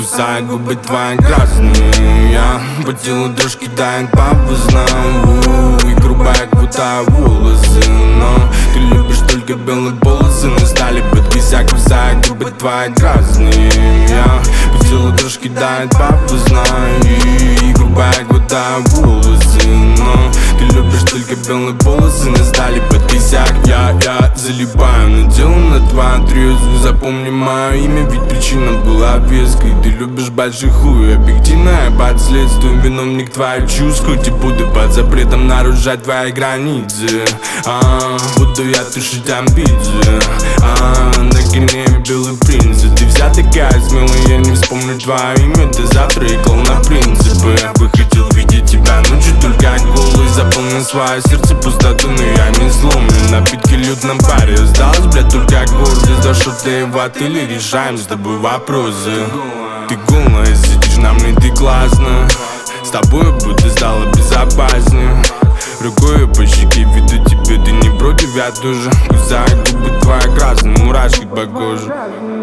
Кусаю губы твои красные, я по телу дрожь кидает по вузнам. И грубая квута волосы, но ты любишь только белые полосы. На стали под кисяк, кусаю губы твои красные, я по телу дрожь кидает по вузнам. И грубая квута волосы, но ты любишь только белые полосы. На стали под кисяк, я залипаю на дело на твою трезвую. Запомни мое имя, ведь причина была веской. Ты любишь большой хуй, объективная под следствием. Виновник твоих чувств, хоть и буду под запретом нарушать твои границы. Буду я тушить амбиции, на корнеме белый принц. Ты вся такая смелая, я не вспомню твое имя до завтра и клал на принципы. Я бы хотел видеть тебя ночью, только голый. Заполнил свое сердце пустоту, но я не сломлен. Напитки льют на паре, осталось, блядь, только гордость. За что ты в отеле, решаем с тобой вопросы. Ты голая, сидишь на мне, ты классно. С тобой будто стало безопаснее. Рукой по щеке веду тебе, ты не против, я тоже. Кусаю губы твои красные, мурашки по коже.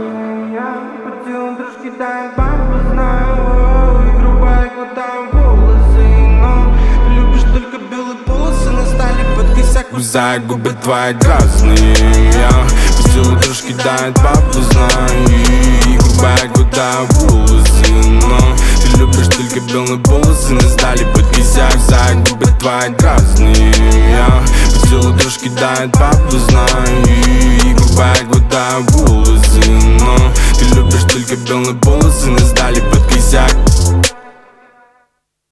Кусаю губы твои красные, я по телу дрожь кидает по вузнам. И грубая квута волосы, но ты любишь только белые полосы. На стали под кисяк, кусаю губы твои красные, я по телу дрожь кидает по вузнам. И грубая квута волосы, но ты любишь только белые полосы. На стали под кисяк.